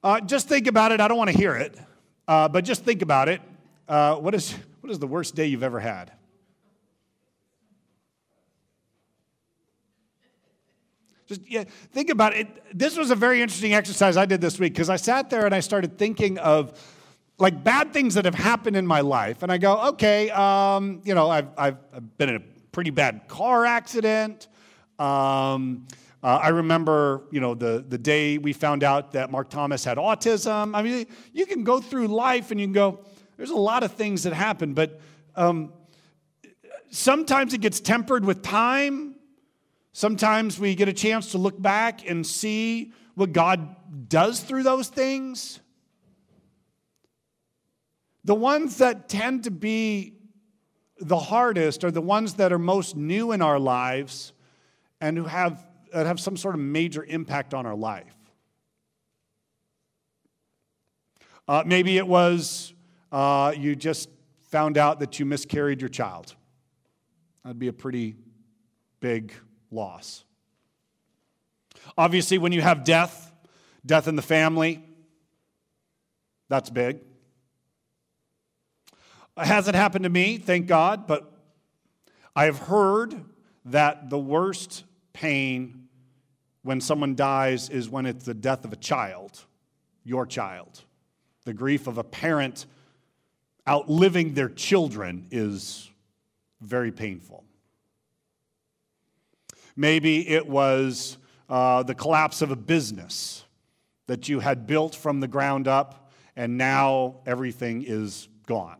Just think about it. I don't want to hear it, but just think about it. What is the worst day you've ever had? Think about it. This was a very interesting exercise I did this week because I sat there and I started thinking of like bad things that have happened in my life, and I go, okay, I've been in a pretty bad car accident. I remember, the day we found out that Mark Thomas had autism. I mean, you can go through life and you can go, there's a lot of things that happen, but sometimes it gets tempered with time. Sometimes we get a chance to look back and see what God does through those things. The ones that tend to be the hardest are the ones that are most new in our lives and who have some sort of major impact on our life. Maybe it was you just found out that you miscarried your child. That'd be a pretty big loss. Obviously, when you have death in the family, that's big. It hasn't happened to me, thank God, but I have heard that the worst pain when someone dies is when it's the death of a child, your child. The grief of a parent outliving their children is very painful. Maybe it was the collapse of a business that you had built from the ground up, and now everything is gone.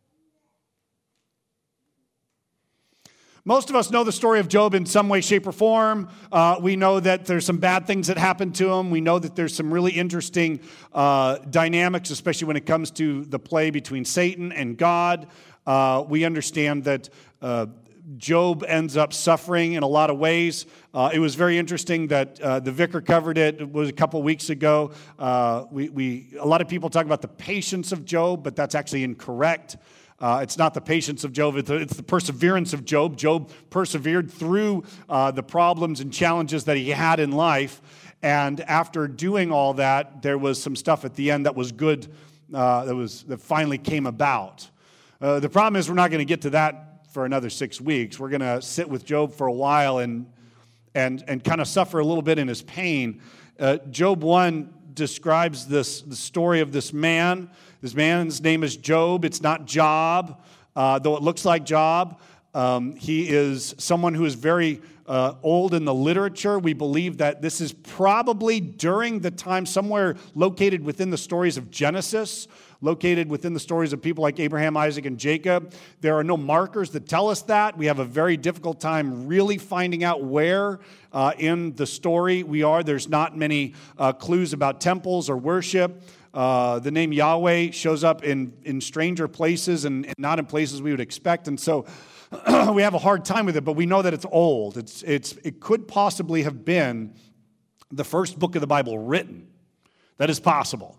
Most of us know the story of Job in some way, shape, or form. We know that there's some bad things that happened to him. We know that there's some really interesting dynamics, especially when it comes to the play between Satan and God. We understand that Job ends up suffering in a lot of ways. It was very interesting that the vicar covered it. It was a couple weeks ago. A lot of people talk about the patience of Job, but that's actually incorrect. It's not the patience of Job, it's the perseverance of Job. Job persevered through the problems and challenges that he had in life. And after doing all that, there was some stuff at the end that was good, that finally came about. The problem is we're not going to get to that for another 6 weeks. We're going to sit with Job for a while and kind of suffer a little bit in his pain. Job 1 describes the story of this man. This man's name is Job. It's not Job, though it looks like Job. He is someone who is very old in the literature. We believe that this is probably during the time somewhere located within the stories of Genesis, located within the stories of people like Abraham, Isaac, and Jacob. There are no markers that tell us that. We have a very difficult time really finding out where in the story we are. There's not many clues about temples or worship. The name Yahweh shows up in stranger places and not in places we would expect. And so we have a hard time with it, but we know that it's old. It could possibly have been the first book of the Bible written. That is possible.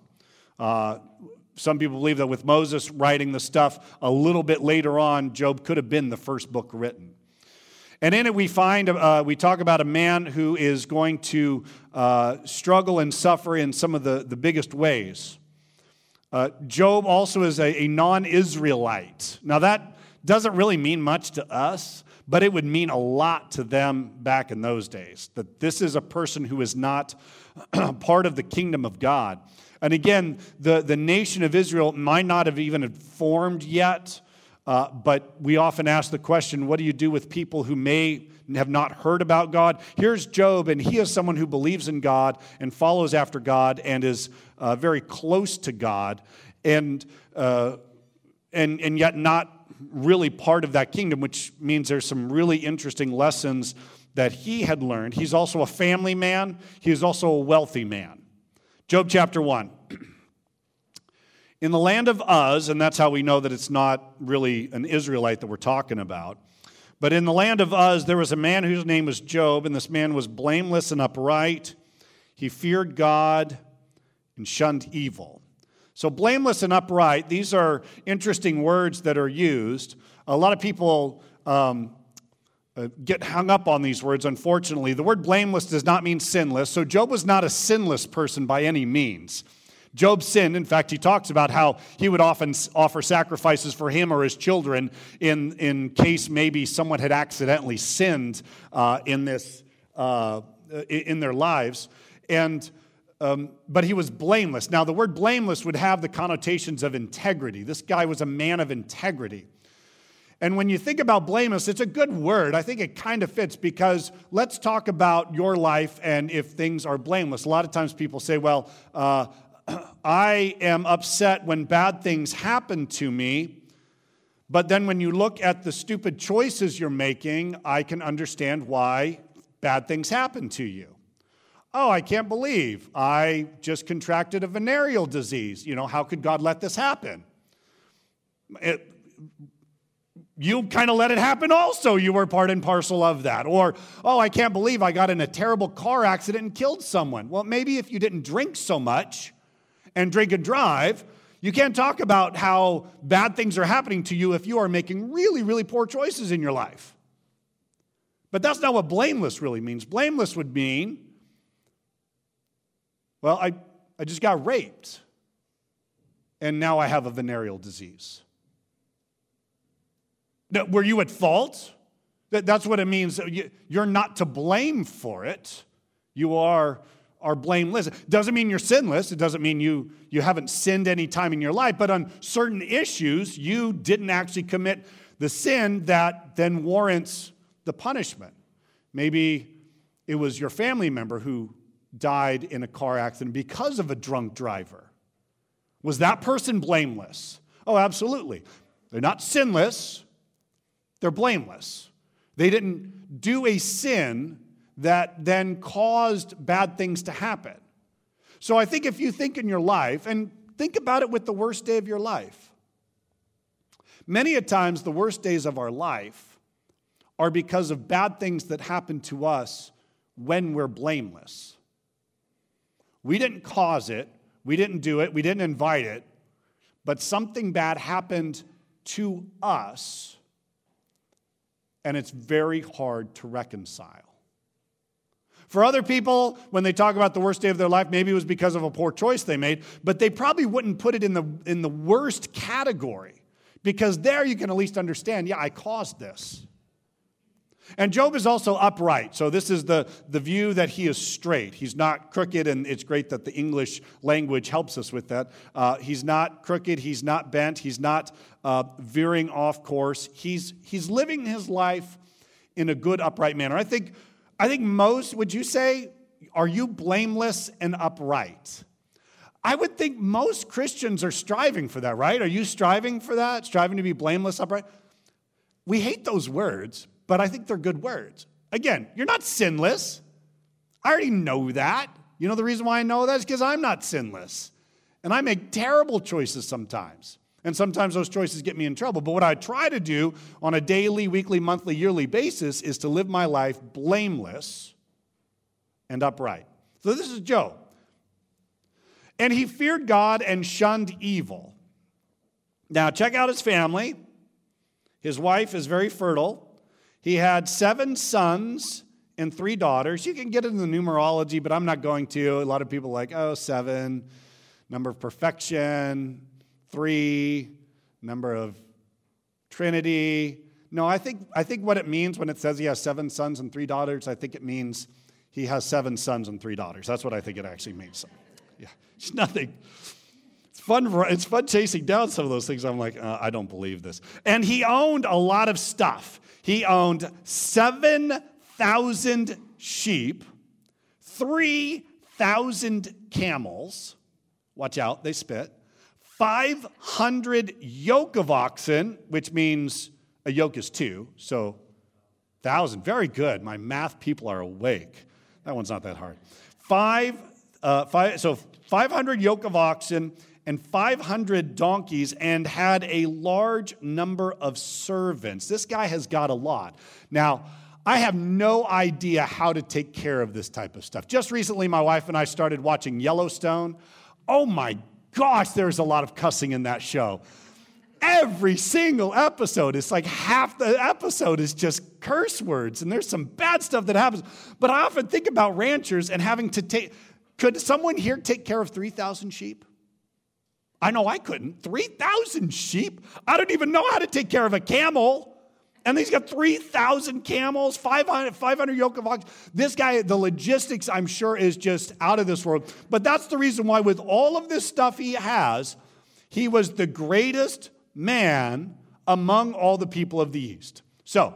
Some people believe that with Moses writing the stuff a little bit later on, Job could have been the first book written. And in it we talk about a man who is going to struggle and suffer in some of the biggest ways. Job also is a non-Israelite. Now that doesn't really mean much to us, but it would mean a lot to them back in those days, that this is a person who is not part of the kingdom of God. And again, the nation of Israel might not have even formed yet, but we often ask the question, what do you do with people who may have not heard about God? Here's Job, and he is someone who believes in God and follows after God and is very close to God, and yet not really part of that kingdom, which means there's some really interesting lessons that he had learned. He's also a family man. He is also a wealthy man. Job chapter 1. In the land of Uz, and that's how we know that it's not really an Israelite that we're talking about, but in the land of Uz, there was a man whose name was Job, and this man was blameless and upright. He feared God and shunned evil. So blameless and upright, these are interesting words that are used. A lot of people get hung up on these words, unfortunately. The word blameless does not mean sinless, so Job was not a sinless person by any means. Job sinned. In fact, he talks about how he would often offer sacrifices for him or his children in case maybe someone had accidentally sinned in their lives. But he was blameless. Now, the word blameless would have the connotations of integrity. This guy was a man of integrity. And when you think about blameless, it's a good word. I think it kind of fits because let's talk about your life and if things are blameless. A lot of times people say, well, I am upset when bad things happen to me, but then when you look at the stupid choices you're making, I can understand why bad things happen to you. Oh, I can't believe I just contracted a venereal disease. How could God let this happen? You kind of let it happen also. You were part and parcel of that. Or, oh, I can't believe I got in a terrible car accident and killed someone. Well, maybe if you didn't drink so much and drink and drive, you can't talk about how bad things are happening to you if you are making really, really poor choices in your life. But that's not what blameless really means. Blameless would mean, well, I just got raped, and now I have a venereal disease. Were you at fault? That's what it means. You're not to blame for it. You are blameless. It doesn't mean you're sinless. It doesn't mean you haven't sinned any time in your life. But on certain issues, you didn't actually commit the sin that then warrants the punishment. Maybe it was your family member who died in a car accident because of a drunk driver. Was that person blameless? Oh, absolutely. They're not sinless. They're blameless. They didn't do a sin that then caused bad things to happen. So I think if you think in your life, and think about it with the worst day of your life. Many a times the worst days of our life are because of bad things that happen to us when we're blameless. We didn't cause it. We didn't do it. We didn't invite it. But something bad happened to us. And it's very hard to reconcile. For other people, when they talk about the worst day of their life, maybe it was because of a poor choice they made, but they probably wouldn't put it in the worst category, because there you can at least understand, yeah, I caused this. And Job is also upright. So this is the view that he is straight. He's not crooked, and it's great that the English language helps us with that. He's not crooked. He's not bent. He's not veering off course. He's living his life in a good, upright manner. I think most, would you say, are you blameless and upright? I would think most Christians are striving for that, right? Are you striving for that? Striving to be blameless, upright? We hate those words, but I think they're good words. Again, you're not sinless. I already know that. You know the reason why I know that is because I'm not sinless. And I make terrible choices sometimes. And sometimes those choices get me in trouble. But what I try to do on a daily, weekly, monthly, yearly basis is to live my life blameless and upright. So this is Job. And he feared God and shunned evil. Now check out his family. His wife is very fertile. He had 7 sons and 3 daughters. You can get into the numerology, but I'm not going to. A lot of people are like, 7, number of perfection, 3, number of Trinity. No, I think what it means when it says he has 7 sons and 3 daughters, I think it means he has 7 sons and 3 daughters. That's what I think it actually means. So, yeah, it's nothing. It's fun chasing down some of those things. I'm like, I don't believe this. And he owned a lot of stuff. He owned 7,000 sheep, 3,000 camels. Watch out, they spit. 500 yoke of oxen, which means a yoke is 2, so 1,000. Very good. My math people are awake. That one's not that hard. 500 yoke of oxen and 500 donkeys, and had a large number of servants. This guy has got a lot. Now, I have no idea how to take care of this type of stuff. Just recently, my wife and I started watching Yellowstone. Oh my gosh, there's a lot of cussing in that show. Every single episode, it's like half the episode is just curse words, and there's some bad stuff that happens. But I often think about ranchers and having to could someone here take care of 3,000 sheep? I know I couldn't. 3,000 sheep? I don't even know how to take care of a camel. And he's got 3,000 camels, 500 yoke of ox. This guy, the logistics, I'm sure, is just out of this world. But that's the reason why with all of this stuff he has, he was the greatest man among all the people of the East. So,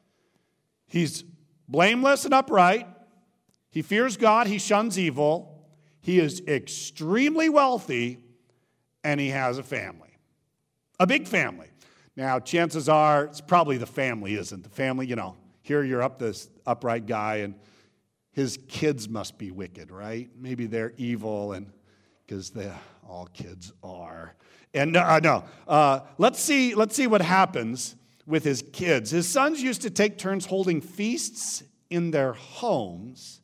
he's blameless and upright. He fears God. He shuns evil. He is extremely wealthy, and he has a family, a big family. Now, chances are it's probably the family isn't. The family, here you're this upright guy, and his kids must be wicked, right? Maybe they're evil, and because all kids are. And let's see what happens with his kids. His sons used to take turns holding feasts in their homes,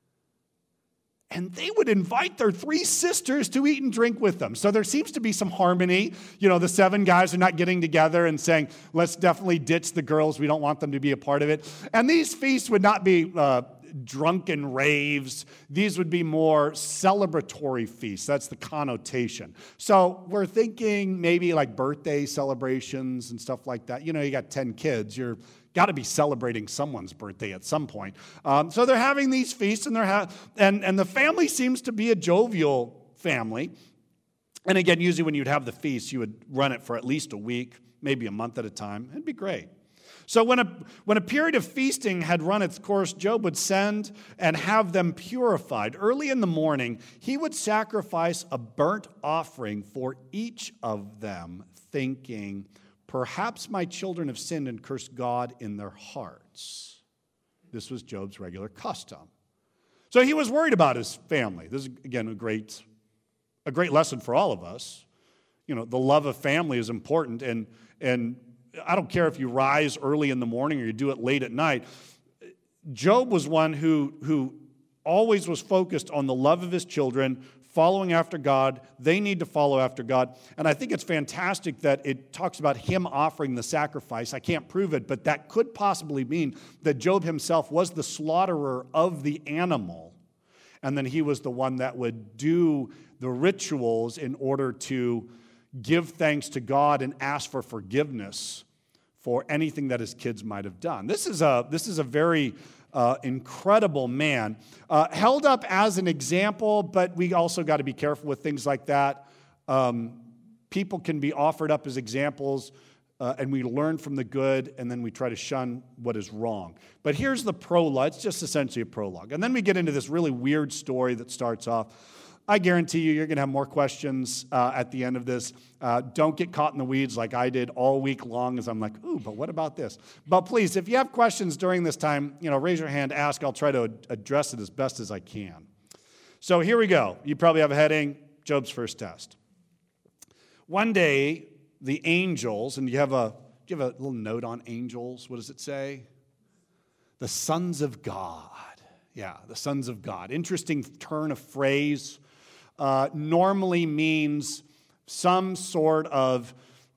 and they would invite their 3 sisters to eat and drink with them. So there seems to be some harmony. The 7 guys are not getting together and saying, let's definitely ditch the girls. We don't want them to be a part of it. And these feasts would not be drunken raves. These would be more celebratory feasts. That's the connotation. So we're thinking maybe like birthday celebrations and stuff like that. You got 10 kids. You're got to be celebrating someone's birthday at some point. So they're having these feasts, and and the family seems to be a jovial family. And again, usually when you'd have the feast, you would run it for at least a week, maybe a month at a time. It'd be great. So when a period of feasting had run its course, Job would send and have them purified. Early in the morning, he would sacrifice a burnt offering for each of them, thinking, perhaps my children have sinned and cursed God in their hearts. This was Job's regular custom. So he was worried about his family. This is, again, a great lesson for all of us. The love of family is important, and I don't care if you rise early in the morning or you do it late at night. Job was one who always was focused on the love of his children, following after God. They need to follow after God. And I think it's fantastic that it talks about him offering the sacrifice. I can't prove it, but that could possibly mean that Job himself was the slaughterer of the animal. And then he was the one that would do the rituals in order to give thanks to God and ask for forgiveness for anything that his kids might have done. This is a very incredible man, held up as an example, but we also got to be careful with things like that. People can be offered up as examples, and we learn from the good, and then we try to shun what is wrong. But here's the prologue. It's just essentially a prologue. And then we get into this really weird story that starts off. I guarantee you're going to have more questions at the end of this. Don't get caught in the weeds like I did all week long as I'm like, ooh, but what about this? But please, if you have questions during this time, raise your hand, ask. I'll try to address it as best as I can. So here we go. You probably have a heading, Job's first test. One day, the angels, and do you have a little note on angels? What does it say? The sons of God. Yeah, the sons of God. Interesting turn of phrase. Normally means some sort of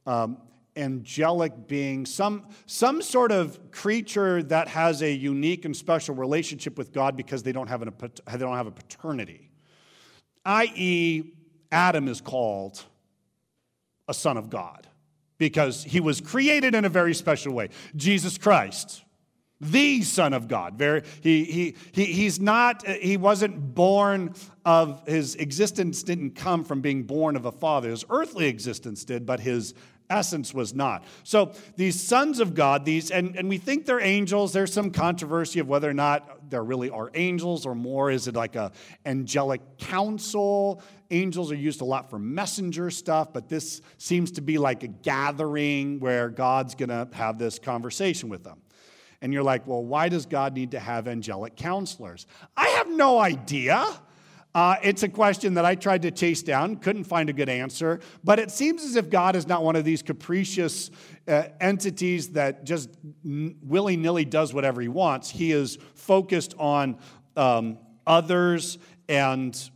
angelic being, some sort of creature that has a unique and special relationship with God because they don't have a paternity. I.e., Adam is called a son of God because he was created in a very special way. Jesus Christ, the Son of God. He wasn't born of, his existence didn't come from being born of a father. His earthly existence did, but his essence was not. So these sons of God, and we think they're angels. There's some controversy of whether or not there really are angels or more. Is it like a angelic council? Angels are used a lot for messenger stuff, but this seems to be like a gathering where God's going to have this conversation with them. And you're like, well, why does God need to have angelic counselors? I have no idea. It's a question that I tried to chase down, couldn't find a good answer. But it seems as if God is not one of these capricious entities that just willy-nilly does whatever he wants. He is focused on others, and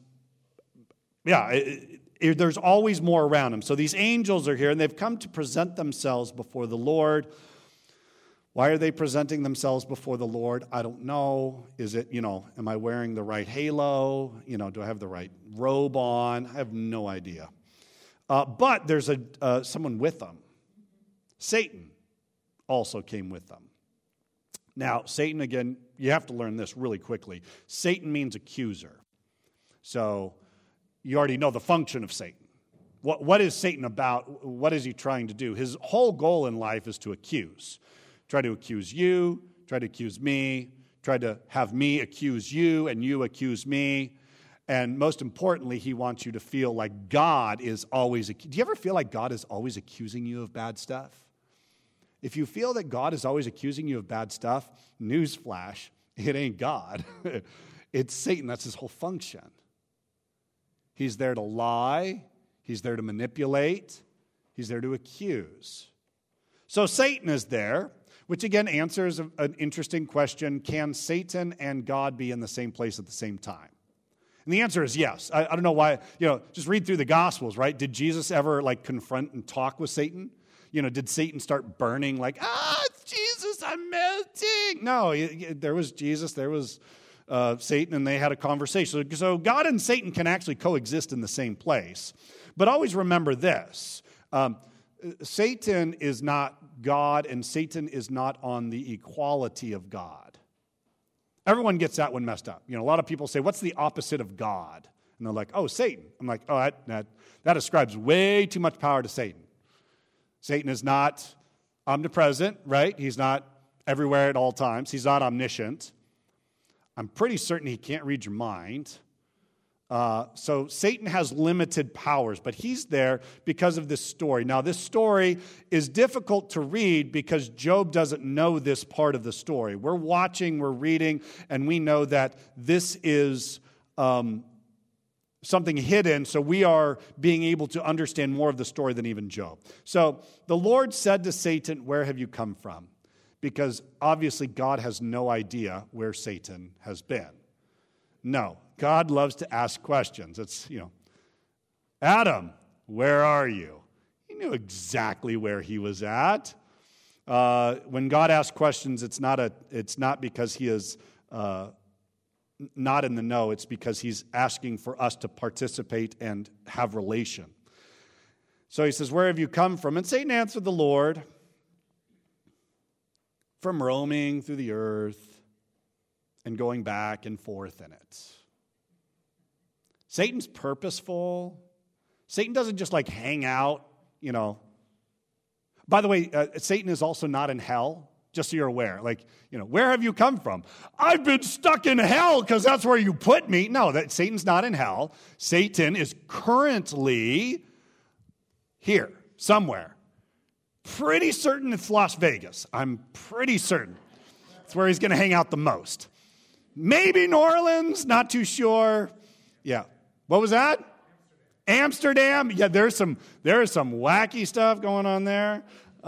there's always more around him. So these angels are here, and they've come to present themselves before the Lord. Why are they presenting themselves before the Lord? I don't know. Is it, am I wearing the right halo? Do I have the right robe on? I have no idea. But there's someone with them. Satan also came with them. Now, Satan, again, you have to learn this really quickly. Satan means accuser. So you already know the function of Satan. What is Satan about? What is he trying to do? His whole goal in life is to accuse. Try to accuse you, try to accuse me, try to have me accuse you and you accuse me. And most importantly, he wants you to feel like God is always... Do you ever feel like God is always accusing you of bad stuff? If you feel that God is always accusing you of bad stuff, newsflash, it ain't God. It's Satan. That's his whole function. He's there to lie. He's there to manipulate. He's there to accuse. So Satan is there, which again answers an interesting question. Can Satan and God be in the same place at the same time? And the answer is yes. I don't know why, just read through the Gospels, right? Did Jesus ever confront and talk with Satan? Did Satan start burning it's Jesus, I'm melting? No, there was Jesus, there was Satan, and they had a conversation. So God and Satan can actually coexist in the same place. But always remember this. Satan is not God, and Satan is not on the equality of God. Everyone gets that one messed up. A lot of people say, what's the opposite of God? And they're like, oh, Satan. I'm like, oh, that ascribes way too much power to Satan. Satan is not omnipresent, right? He's not everywhere at all times. He's not omniscient. I'm pretty certain he can't read your mind. So Satan has limited powers, but he's there because of this story. Now, this story is difficult to read because Job doesn't know this part of the story. We're watching, we're reading, and we know that this is something hidden, so we are being able to understand more of the story than even Job. So the Lord said to Satan, "Where have you come from?" Because obviously God has no idea where Satan has been. No, God loves to ask questions. It's, Adam, where are you? He knew exactly where he was at. When God asks questions, it's not because he is not in the know. It's because he's asking for us to participate and have relation. So he says, "Where have you come from?" And Satan answered the Lord, "From roaming through the earth and going back and forth in it." Satan's purposeful. Satan doesn't just hang out, By the way, Satan is also not in hell, just so you're aware. Where have you come from? I've been stuck in hell because that's where you put me. No, Satan's not in hell. Satan is currently here, somewhere. Pretty certain it's Las Vegas. I'm pretty certain. It's where he's going to hang out the most. Maybe New Orleans, not too sure. Yeah. What was that? Amsterdam. Yeah, there's some wacky stuff going on there.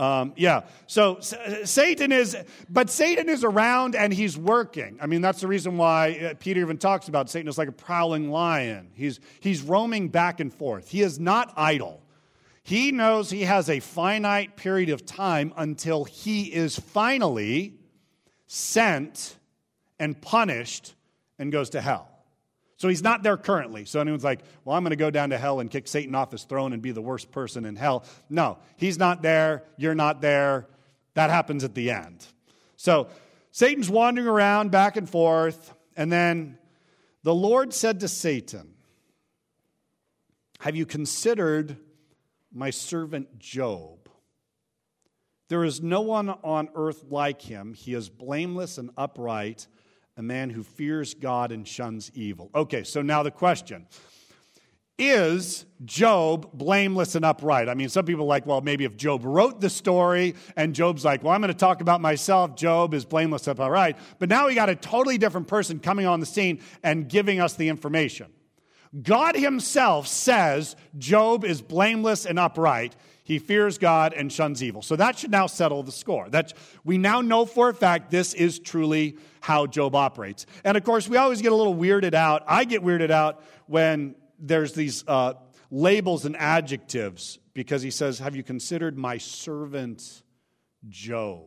So Satan is around and he's working. I mean, that's the reason why Peter even talks about Satan as like a prowling lion. He's roaming back and forth. He is not idle. He knows he has a finite period of time until he is finally sent and punished and goes to hell. So he's not there currently. So anyone's like, well, I'm going to go down to hell and kick Satan off his throne and be the worst person in hell. No, he's not there. You're not there. That happens at the end. So Satan's wandering around back and forth. And then the Lord said to Satan, "Have you considered my servant Job? There is no one on earth like him. He is blameless and upright, a man who fears God and shuns evil." Okay, so now the question. Is Job blameless and upright? I mean, some people are like, well, maybe if Job wrote the story and Job's like, well, I'm going to talk about myself, Job is blameless and upright. But now we got a totally different person coming on the scene and giving us the information. God himself says Job is blameless and upright. He fears God and shuns evil. So that should now settle the score. We now know for a fact this is truly how Job operates. And of course, we always get a little weirded out. I get weirded out when there's these labels and adjectives because he says, "Have you considered my servant Job?"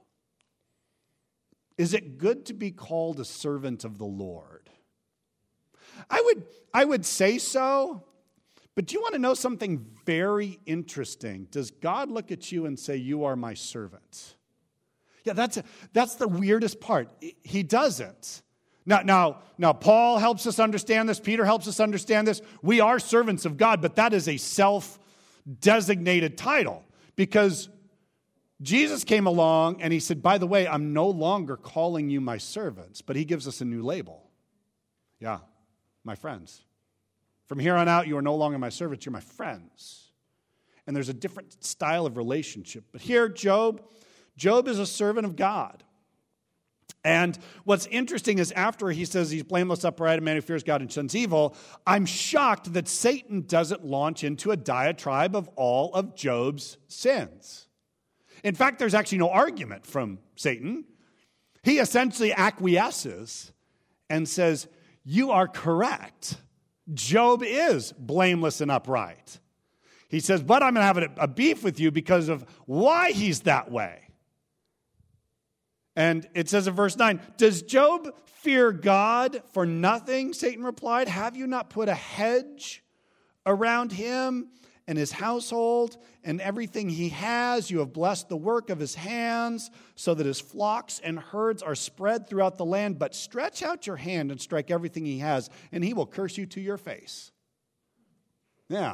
Is it good to be called a servant of the Lord? I would say so, But do you want to know something very interesting? Does God look at you and say, you are my servant? Yeah, that's the weirdest part. He doesn't. Now, Paul helps us understand this. Peter helps us understand this. We are servants of God, but that is a self-designated title because Jesus came along and he said, by the way, I'm no longer calling you my servants, but he gives us a new label. Yeah, my friends. From here on out, you are no longer my servants, you're my friends. And there's a different style of relationship. But here, Job is a servant of God. And what's interesting is after he says he's blameless, upright, a man who fears God and shuns evil, I'm shocked that Satan doesn't launch into a diatribe of all of Job's sins. In fact, there's actually no argument from Satan. He essentially acquiesces and says, you are correct. Job is blameless and upright. He says, but I'm going to have a beef with you because of why he's that way. And it says in verse 9, does Job fear God for nothing? Satan replied, have you not put a hedge around him and his household and everything he has? You have blessed the work of his hands so that his flocks and herds are spread throughout the land. But stretch out your hand and strike everything he has, and he will curse you to your face. Yeah.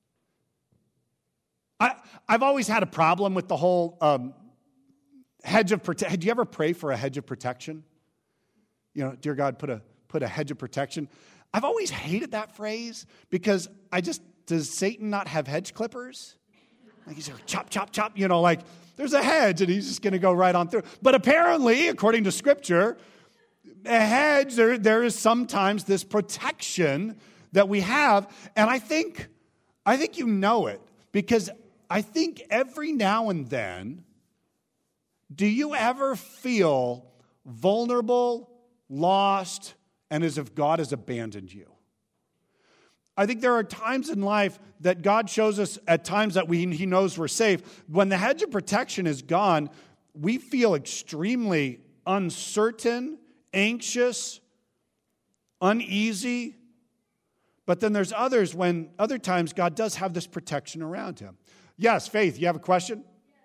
I've always had a problem with the whole hedge of protection. Do you ever pray for a hedge of protection? You know, dear God, put a hedge of protection. I've always hated that phrase because does Satan not have hedge clippers? Like he's like, chop, chop, chop, like there's a hedge and he's just going to go right on through. But apparently, according to Scripture, a hedge, there is sometimes this protection that we have. And I think you know it because I think every now and then, do you ever feel vulnerable, lost, and as if God has abandoned you? I think there are times in life that God shows us at times that He knows we're safe. When the hedge of protection is gone, we feel extremely uncertain, anxious, uneasy. But then there's other times God does have this protection around him. Yes, Faith, you have a question?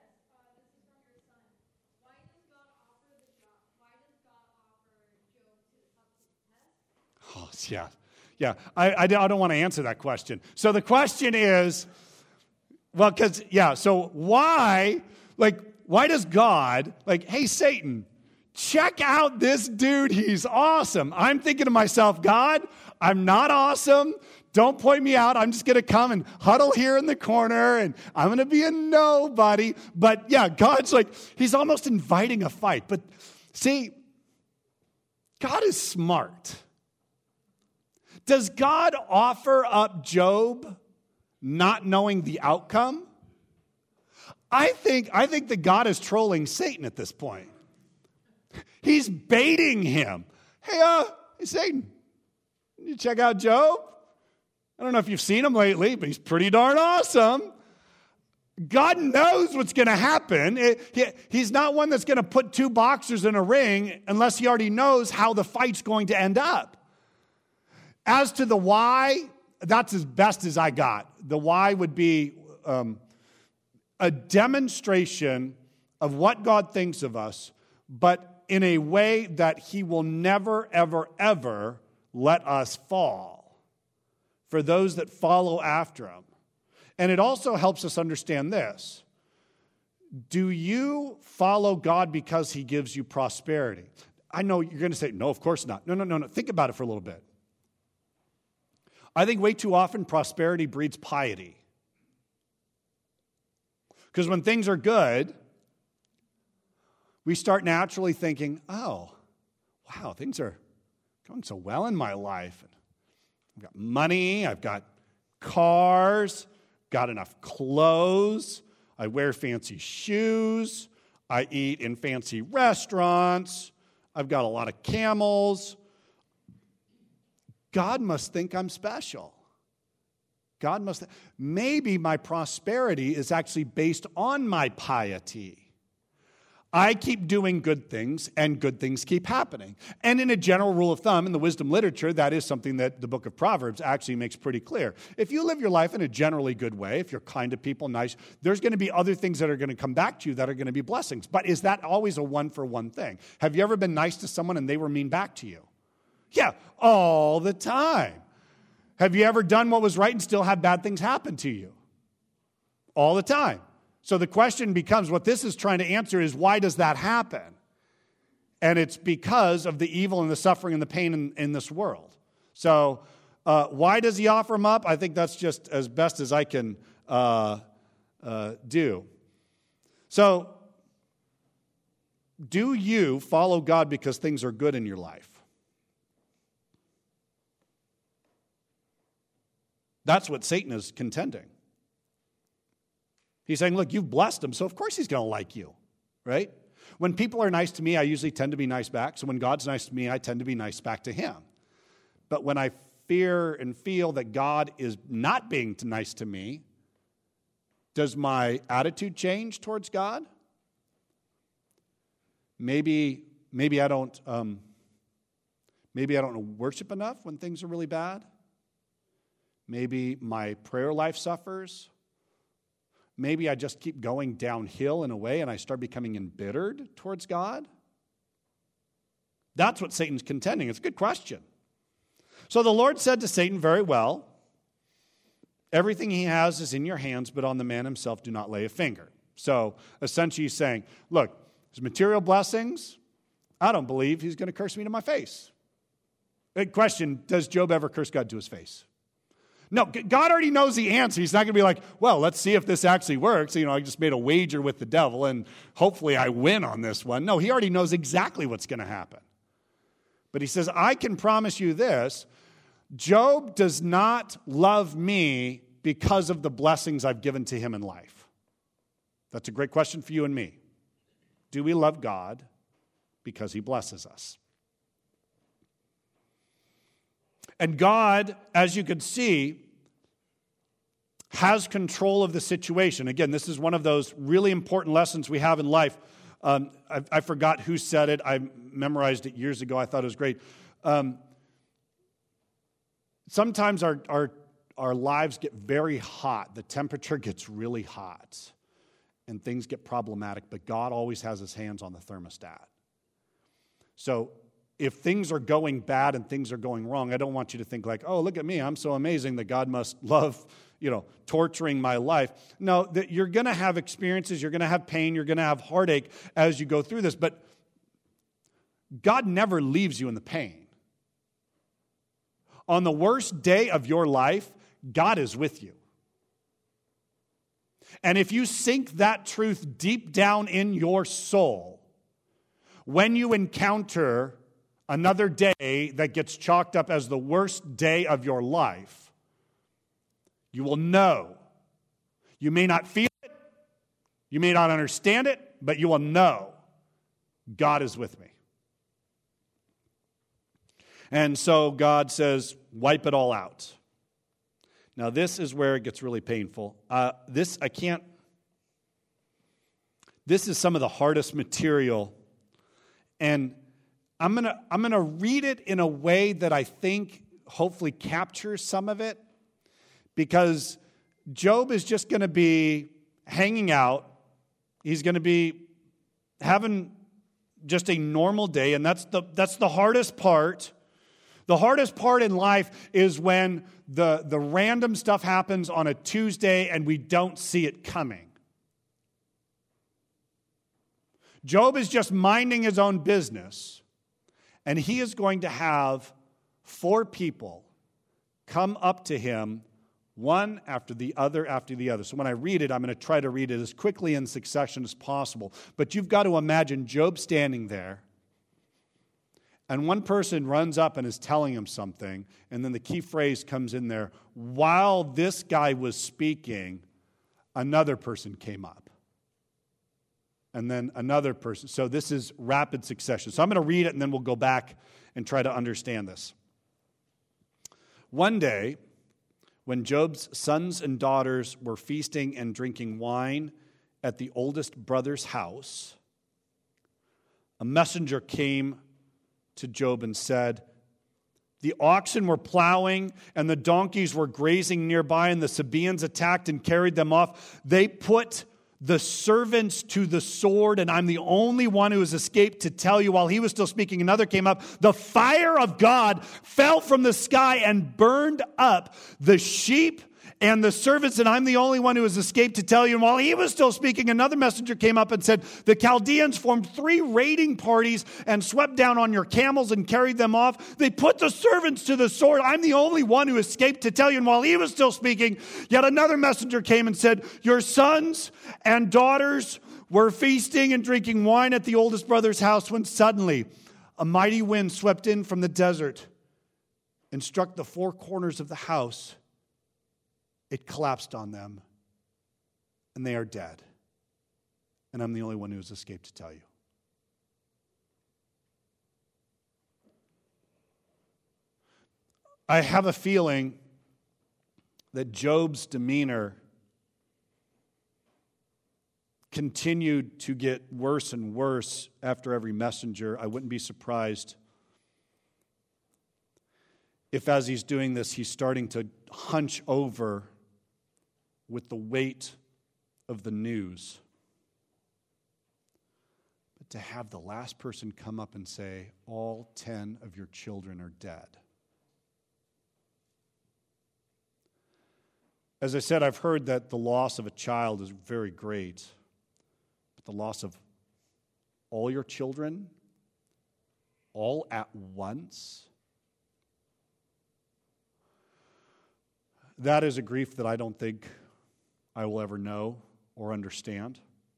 Oh, yeah. Yeah, I don't want to answer that question. So the question is, so why does God, hey, Satan, check out this dude, he's awesome. I'm thinking to myself, God, I'm not awesome. Don't point me out. I'm just going to come and huddle here in the corner, and I'm going to be a nobody. But yeah, God's he's almost inviting a fight. But see, God is smart. Does God offer up Job not knowing the outcome? I think that God is trolling Satan at this point. He's baiting him. Hey, Satan, you check out Job? I don't know if you've seen him lately, but he's pretty darn awesome. God knows what's going to happen. He's not one that's going to put two boxers in a ring unless he already knows how the fight's going to end up. As to the why, that's as best as I got. The why would be a demonstration of what God thinks of us, but in a way that He will never, ever, ever let us fall for those that follow after Him. And it also helps us understand this. Do you follow God because He gives you prosperity? I know you're going to say, no, of course not. No. Think about it for a little bit. I think way too often prosperity breeds piety. Because when things are good, we start naturally thinking, oh, wow, things are going so well in my life. I've got money, I've got cars, got enough clothes, I wear fancy shoes, I eat in fancy restaurants, I've got a lot of camels. God must think I'm special. Maybe my prosperity is actually based on my piety. I keep doing good things, and good things keep happening. And in a general rule of thumb, in the wisdom literature, that is something that the book of Proverbs actually makes pretty clear. If you live your life in a generally good way, if you're kind to people, nice, there's going to be other things that are going to come back to you that are going to be blessings. But is that always a one-for-one thing? Have you ever been nice to someone and they were mean back to you? Yeah, all the time. Have you ever done what was right and still had bad things happen to you? All the time. So the question becomes, what this is trying to answer is, why does that happen? And it's because of the evil and the suffering and the pain in this world. So why does he offer them up? I think that's just as best as I can do. So do you follow God because things are good in your life? That's what Satan is contending. He's saying, look, you've blessed him, so of course he's going to like you, right? When people are nice to me, I usually tend to be nice back. So when God's nice to me, I tend to be nice back to him. But when I fear and feel that God is not being nice to me, does my attitude change towards God? Maybe I don't worship enough when things are really bad. Maybe my prayer life suffers. Maybe I just keep going downhill in a way and I start becoming embittered towards God. That's what Satan's contending. It's a good question. So the Lord said to Satan, very well, everything he has is in your hands, but on the man himself do not lay a finger. So essentially he's saying, look, his material blessings, I don't believe he's going to curse me to my face. Big question, does Job ever curse God to his face? No, God already knows the answer. He's not going to be like, well, let's see if this actually works. I just made a wager with the devil, and hopefully I win on this one. No, he already knows exactly what's going to happen. But he says, I can promise you this. Job does not love me because of the blessings I've given to him in life. That's a great question for you and me. Do we love God because he blesses us? And God, as you can see, has control of the situation. Again, this is one of those really important lessons we have in life. I forgot who said it. I memorized it years ago. I thought it was great. Sometimes our lives get very hot. The temperature gets really hot, and things get problematic, but God always has his hands on the thermostat. So if things are going bad and things are going wrong, I don't want you to think like, oh, look at me, I'm so amazing that God must love, torturing my life. No, that you're going to have experiences, you're going to have pain, you're going to have heartache as you go through this, but God never leaves you in the pain. On the worst day of your life, God is with you. And if you sink that truth deep down in your soul, when you encounter another day that gets chalked up as the worst day of your life, you will know. You may not feel it, you may not understand it, but you will know God is with me. And so God says, wipe it all out. Now this is where it gets really painful. This is some of the hardest material, and I'm gonna read it in a way that I think hopefully captures some of it, because Job is just going to be hanging out. He's going to be having just a normal day, and that's the hardest part. The hardest part in life is when the random stuff happens on a Tuesday and we don't see it coming. Job is just minding his own business. And he is going to have 4 people come up to him, one after the other after the other. So when I read it, I'm going to try to read it as quickly in succession as possible. But you've got to imagine Job standing there, and one person runs up and is telling him something, and then the key phrase comes in there, while this guy was speaking, another person came up. And then another person. So this is rapid succession. So I'm going to read it, and then we'll go back and try to understand this. One day, when Job's sons and daughters were feasting and drinking wine at the oldest brother's house, a messenger came to Job and said, the oxen were plowing and the donkeys were grazing nearby, and the Sabaeans attacked and carried them off. They put the servants to the sword, and I'm the only one who has escaped to tell you. While he was still speaking, another came up. The fire of God fell from the sky and burned up the sheep and the servants, and I'm the only one who has escaped to tell you. And while he was still speaking, another messenger came up and said, the Chaldeans formed 3 raiding parties and swept down on your camels and carried them off. They put the servants to the sword. I'm the only one who escaped to tell you. And while he was still speaking, yet another messenger came and said, your sons and daughters were feasting and drinking wine at the oldest brother's house when suddenly a mighty wind swept in from the desert and struck the 4 corners of the house. It collapsed on them, and they are dead. And I'm the only one who has escaped to tell you. I have a feeling that Job's demeanor continued to get worse and worse after every messenger. I wouldn't be surprised if as he's doing this, he's starting to hunch over with the weight of the news. But to have the last person come up and say, all 10 of your children are dead. As I said, I've heard that the loss of a child is very great, but the loss of all your children, all at once, that is a grief that I don't think I will ever know or understand.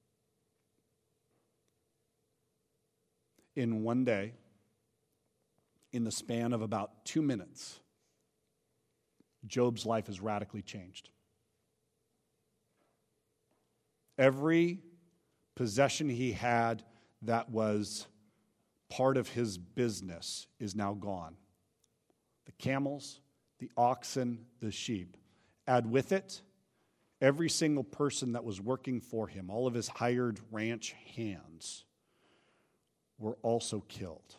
In one day, in the span of about 2 minutes, Job's life is radically changed. Every possession he had that was part of his business is now gone. The camels, the oxen, the sheep. Add with it every single person that was working for him, all of his hired ranch hands, were also killed.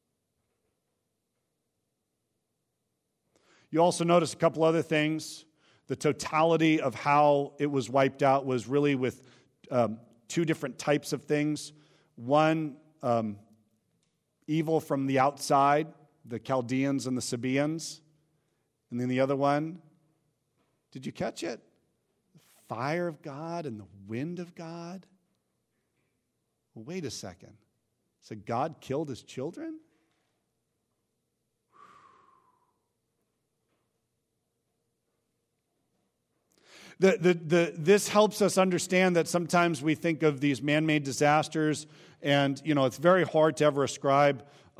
You also notice a couple other things. The totality of how it was wiped out was really with 2 different types of things. One, evil from the outside, the Chaldeans and the Sabaeans. And then the other one, did you catch it? The fire of God and the wind of God. Well, wait a second. So God killed his children? This helps us understand that sometimes we think of these man-made disasters, and it's very hard to ever ascribe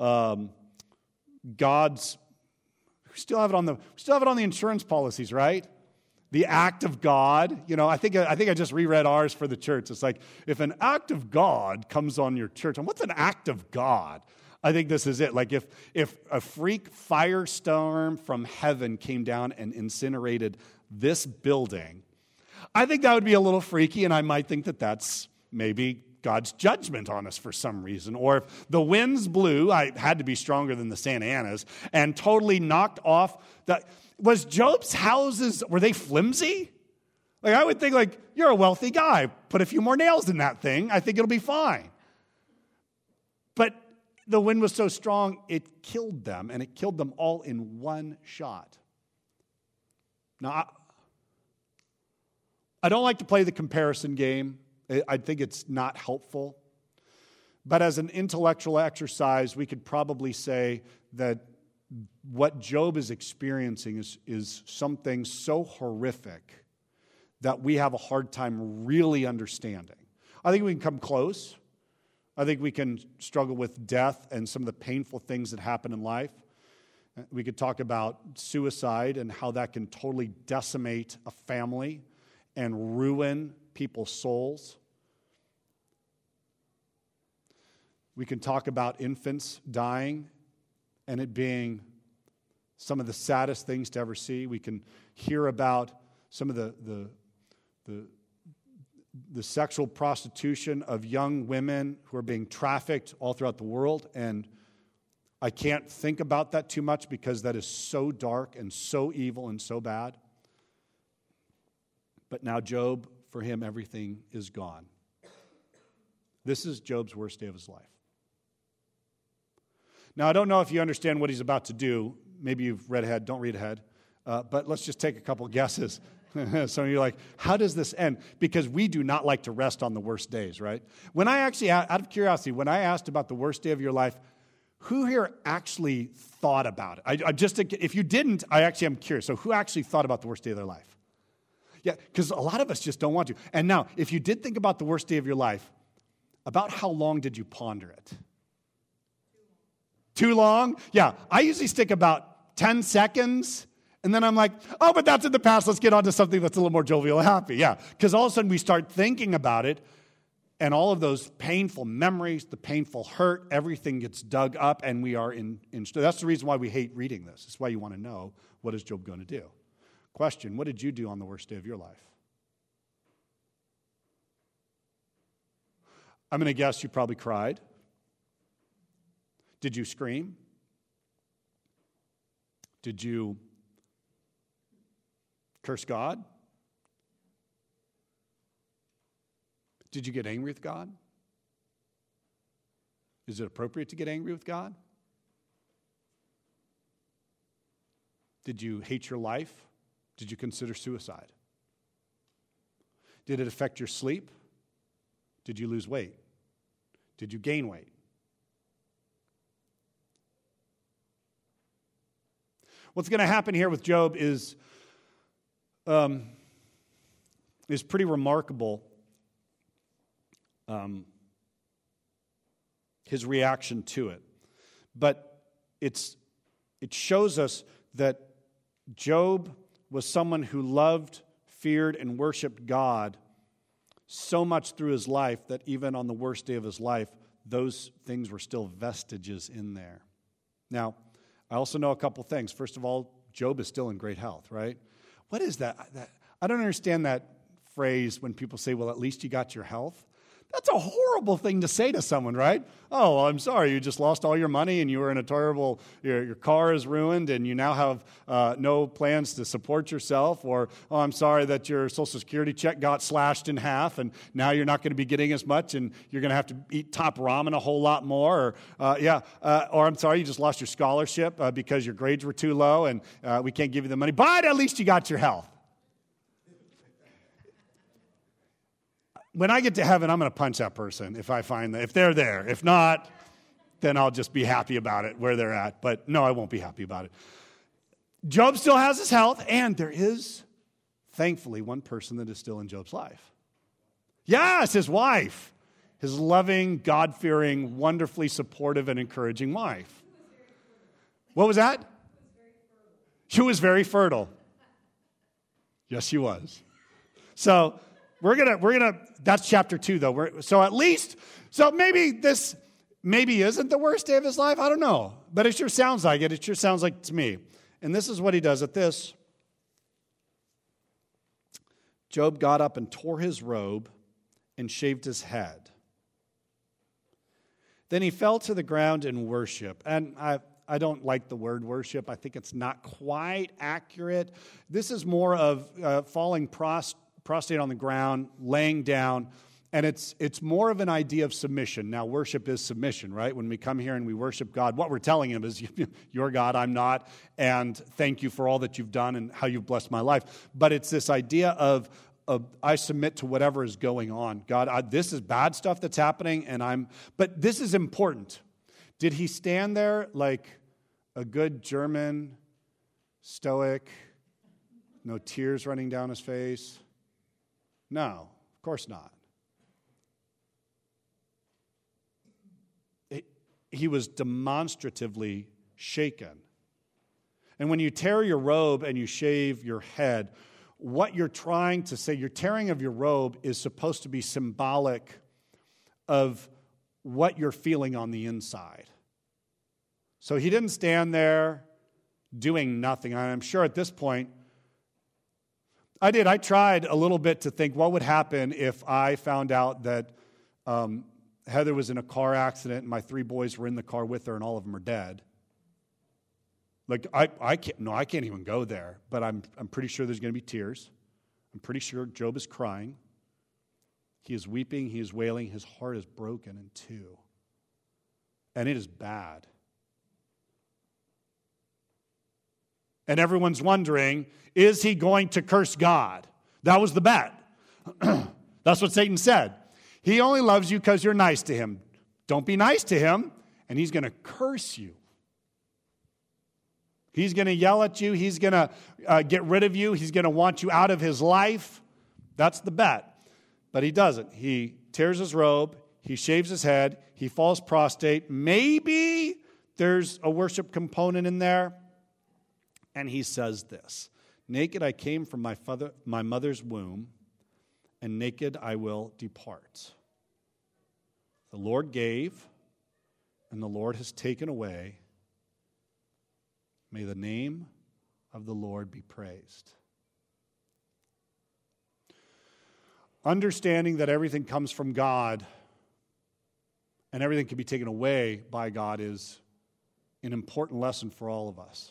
God's. We still have it on the insurance policies, right? The act of God. I think I just reread ours for the church. It's like, if an act of God comes on your church, and what's an act of God? I think this is it. Like if a freak firestorm from heaven came down and incinerated this building, I think that would be a little freaky, and I might think that that's maybe God's judgment on us for some reason. Or if the winds blew, I had to be stronger than the Santa Anas, and totally knocked off was Job's houses, were they flimsy? Like, I would think, like, you're a wealthy guy. Put a few more nails in that thing. I think it'll be fine. But the wind was so strong, it killed them, and it killed them all in one shot. Now, I don't like to play the comparison game. I think it's not helpful. But as an intellectual exercise, we could probably say that what Job is experiencing is something so horrific that we have a hard time really understanding. I think we can come close. I think we can struggle with death and some of the painful things that happen in life. We could talk about suicide and how that can totally decimate a family and ruin people's souls. We can talk about infants dying and it being some of the saddest things to ever see. We can hear about some of the the sexual prostitution of young women who are being trafficked all throughout the world. And I can't think about that too much because that is so dark and so evil and so bad. But now Job, for him, everything is gone. This is Job's worst day of his life. Now, I don't know if you understand what he's about to do. Maybe you've read ahead. Don't read ahead. But let's just take a couple guesses. Some of you are like, how does this end? Because we do not like to rest on the worst days, right? When I actually, out of curiosity, when I asked about the worst day of your life, who here actually thought about it? If you didn't, I actually am curious. So who actually thought about the worst day of their life? Yeah, because a lot of us just don't want to. And now, if you did think about the worst day of your life, about how long did you ponder it? Too long? Yeah, I usually stick about 10 seconds, and then I'm like, oh, but that's in the past. Let's get on to something that's a little more jovial and happy. Yeah, because all of a sudden we start thinking about it, and all of those painful memories, the painful hurt, everything gets dug up, and we are in. That's the reason why we hate reading this. It's why you want to know, what is Job going to do? Question, what did you do on the worst day of your life? I'm going to guess you probably cried. Did you scream? Did you curse God? Did you get angry with God? Is it appropriate to get angry with God? Did you hate your life? Did you consider suicide? Did it affect your sleep? Did you lose weight? Did you gain weight? What's going to happen here with Job is pretty remarkable. His reaction to it. But it shows us that Job was someone who loved, feared, and worshiped God so much through his life that even on the worst day of his life, those things were still vestiges in there. Now, I also know a couple things. First of all, Job is still in great health, right? What is that? I don't understand that phrase when people say, well, at least you got your health. That's a horrible thing to say to someone, right? Oh, well, I'm sorry, you just lost all your money and you were in a terrible, your car is ruined and you now have no plans to support yourself. Or, oh, I'm sorry that your Social Security check got slashed in half and now you're not going to be getting as much and you're going to have to eat top ramen a whole lot more. Or I'm sorry, you just lost your scholarship because your grades were too low and we can't give you the money. But at least you got your health. When I get to heaven, I'm going to punch that person if I find that, if they're there. If not, then I'll just be happy about it where they're at. But no, I won't be happy about it. Job still has his health, and there is, thankfully, one person that is still in Job's life. Yes, his wife. His loving, God-fearing, wonderfully supportive and encouraging wife. What was that? She was very fertile. Yes, she was. So we're gonna. That's chapter 2, though. So maybe this isn't the worst day of his life. I don't know, but it sure sounds like it. It sure sounds like to me. And this is what he does at this. Job got up and tore his robe and shaved his head. Then he fell to the ground in worship. And I don't like the word worship. I think it's not quite accurate. This is more of falling prostrate on the ground, laying down, and it's more of an idea of submission. Now, worship is submission, right? When we come here and we worship God, what we're telling him is, you're God, I'm not, and thank you for all that you've done and how you've blessed my life. But it's this idea of I submit to whatever is going on. God, this is bad stuff that's happening, but this is important. Did he stand there like a good German stoic, no tears running down his face? No, of course not. He was demonstratively shaken. And when you tear your robe and you shave your head, what you're trying to say, your tearing of your robe is supposed to be symbolic of what you're feeling on the inside. So he didn't stand there doing nothing. I'm sure at this point, I did. I tried a little bit to think what would happen if I found out that Heather was in a car accident and my 3 boys were in the car with her and all of them are dead. Like, I can't even go there, but I'm pretty sure there's going to be tears. I'm pretty sure Job is crying. He is weeping, he is wailing, his heart is broken in two. And it is bad. And everyone's wondering, is he going to curse God? That was the bet. That's what Satan said. He only loves you because you're nice to him. Don't be nice to him, and he's going to curse you. He's going to yell at you. He's going to get rid of you. He's going to want you out of his life. That's the bet. But he doesn't. He tears his robe. He shaves his head. He falls prostrate. Maybe there's a worship component in there. And he says this, naked I came from my mother's womb, and naked I will depart. The Lord gave, and the Lord has taken away. May the name of the Lord be praised. Understanding that everything comes from God and everything can be taken away by God is an important lesson for all of us.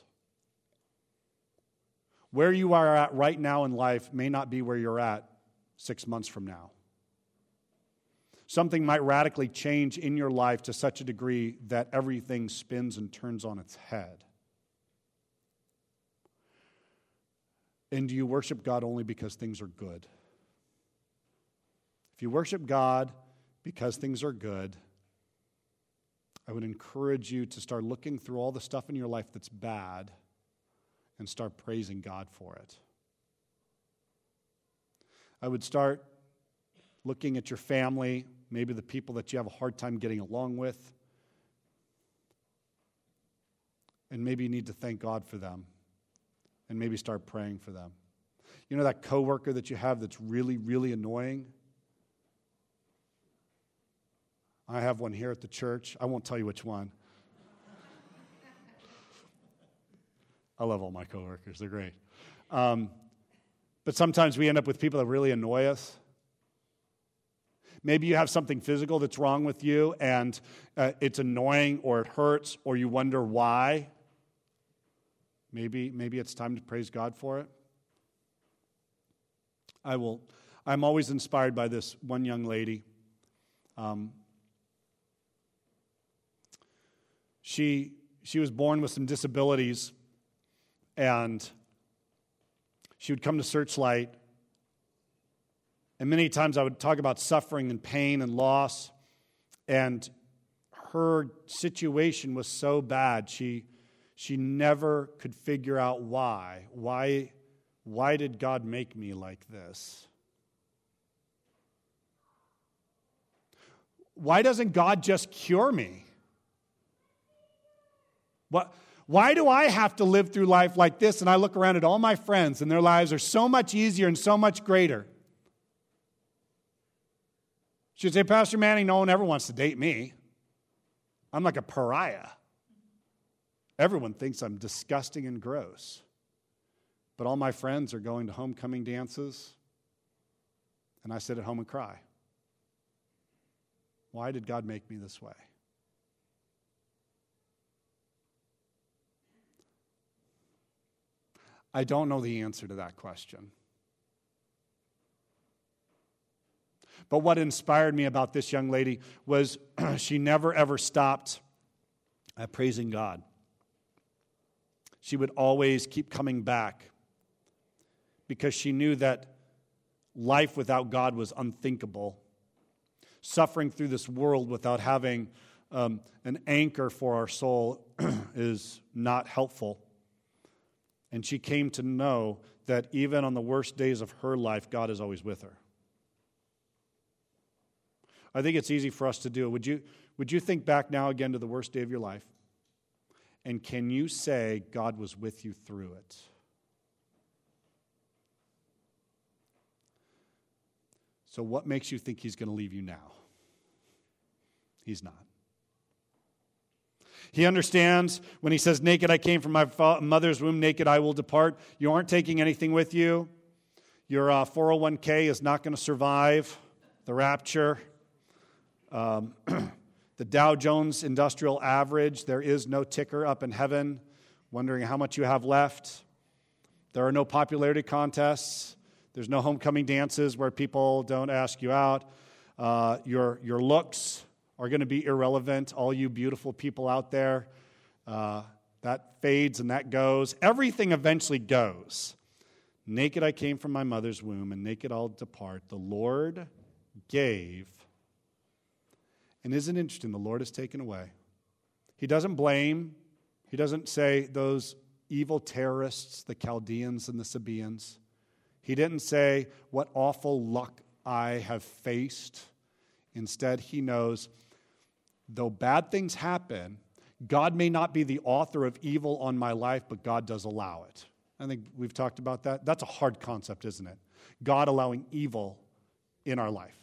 Where you are at right now in life may not be where you're at 6 months from now. Something might radically change in your life to such a degree that everything spins and turns on its head. And do you worship God only because things are good? If you worship God because things are good, I would encourage you to start looking through all the stuff in your life that's bad and start praising God for it. I would start looking at your family, maybe the people that you have a hard time getting along with, and maybe you need to thank God for them, and maybe start praying for them. You know that coworker that you have that's really, really annoying? I have one here at the church. I won't tell you which one. I love all my coworkers. They're great. But sometimes we end up with people that really annoy us. Maybe you have something physical that's wrong with you, and it's annoying, or it hurts, or you wonder why. Maybe it's time to praise God for it. I'm always inspired by this one young lady. She was born with some disabilities, and she would come to Searchlight, and many times I would talk about suffering and pain and loss, and her situation was so bad, she never could figure out why. Why did God make me like this? Why doesn't God just cure me? Why do I have to live through life like this? And I look around at all my friends, and their lives are so much easier and so much greater. She'd say, Pastor Manning, no one ever wants to date me. I'm like a pariah. Everyone thinks I'm disgusting and gross. But all my friends are going to homecoming dances, and I sit at home and cry. Why did God make me this way? I don't know the answer to that question. But what inspired me about this young lady was she never ever stopped praising God. She would always keep coming back because she knew that life without God was unthinkable. Suffering through this world without having an anchor for our soul is not helpful. And she came to know that even on the worst days of her life, God is always with her. I think it's easy for us to do. Would you think back now again to the worst day of your life? And can you say God was with you through it? So what makes you think he's going to leave you now? He's not. He understands when he says, naked I came from my mother's womb, naked I will depart. You aren't taking anything with you. Your 401k is not going to survive the rapture. The Dow Jones Industrial Average, there is no ticker up in heaven wondering how much you have left. There are no popularity contests. There's no homecoming dances where people don't ask you out. Your looks are going to be irrelevant. All you beautiful people out there, that fades and that goes. Everything eventually goes. Naked I came from my mother's womb, and naked I'll depart. The Lord gave. And isn't it interesting? The Lord has taken away. He doesn't blame. He doesn't say those evil terrorists, the Chaldeans and the Sabaeans. He didn't say what awful luck I have faced. Instead, he knows, though bad things happen, God may not be the author of evil on my life, but God does allow it. I think we've talked about that. That's a hard concept, isn't it? God allowing evil in our life.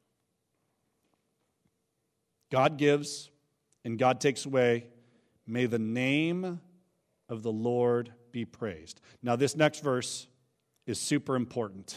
God gives and God takes away. May the name of the Lord be praised. Now, this next verse is super important.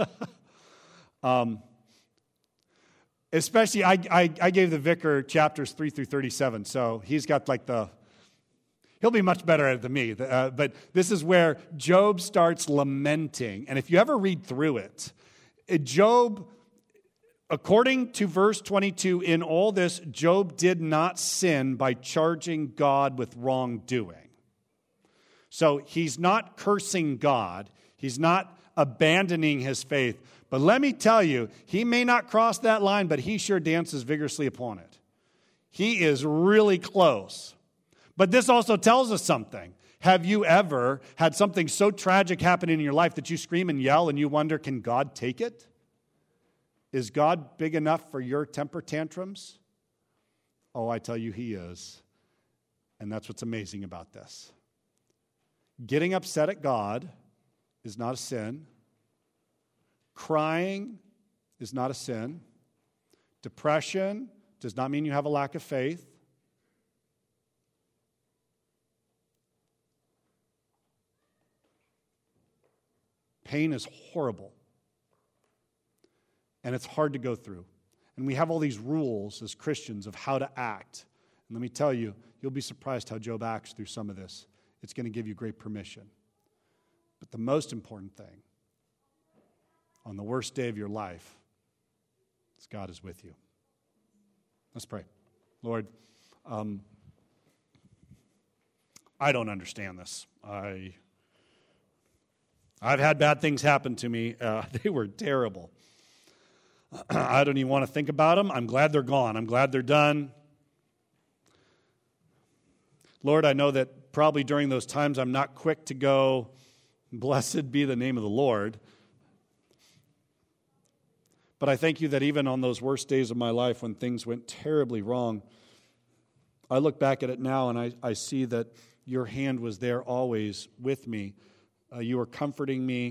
Especially, I gave the vicar chapters 3 through 37, so he's got he'll be much better at it than me. But this is where Job starts lamenting. And if you ever read through it, Job, according to verse 22, in all this, Job did not sin by charging God with wrongdoing. So he's not cursing God. He's not abandoning his faith. But let me tell you, he may not cross that line, but he sure dances vigorously upon it. He is really close. But this also tells us something. Have you ever had something so tragic happen in your life that you scream and yell and you wonder, can God take it? Is God big enough for your temper tantrums? Oh, I tell you, he is. And that's what's amazing about this. Getting upset at God is not a sin. Crying is not a sin. Depression does not mean you have a lack of faith. Pain is horrible. And it's hard to go through. And we have all these rules as Christians of how to act. And let me tell you, you'll be surprised how Job acts through some of this. It's going to give you great permission. But the most important thing, on the worst day of your life, is God is with you. Let's pray. Lord, I don't understand this. I've had bad things happen to me. They were terrible. I don't even want to think about them. I'm glad they're gone. I'm glad they're done. Lord, I know that probably during those times I'm not quick to go, blessed be the name of the Lord. But I thank you that even on those worst days of my life when things went terribly wrong, I look back at it now and I see that your hand was there always with me. You were comforting me.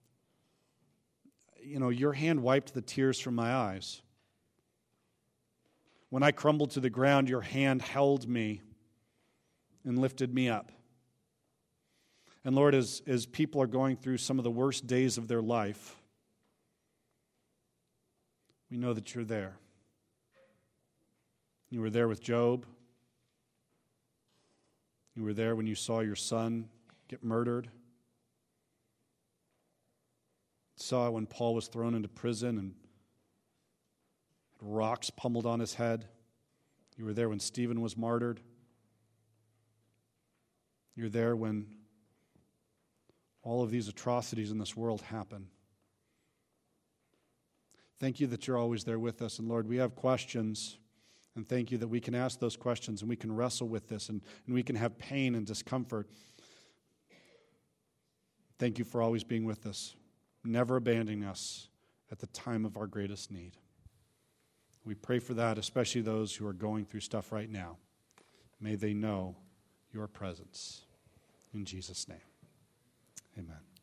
You know, your hand wiped the tears from my eyes. When I crumbled to the ground, your hand held me and lifted me up. And Lord, as people are going through some of the worst days of their life, we know that you're there. You were there with Job. You were there when you saw your son get murdered. Saw when Paul was thrown into prison and rocks pummeled on his head. You were there when Stephen was martyred. You're there when all of these atrocities in this world happen. Thank you that you're always there with us. And Lord, we have questions. And thank you that we can ask those questions and we can wrestle with this and we can have pain and discomfort. Thank you for always being with us, never abandoning us at the time of our greatest need. We pray for that, especially those who are going through stuff right now. May they know your presence. In Jesus' name, amen.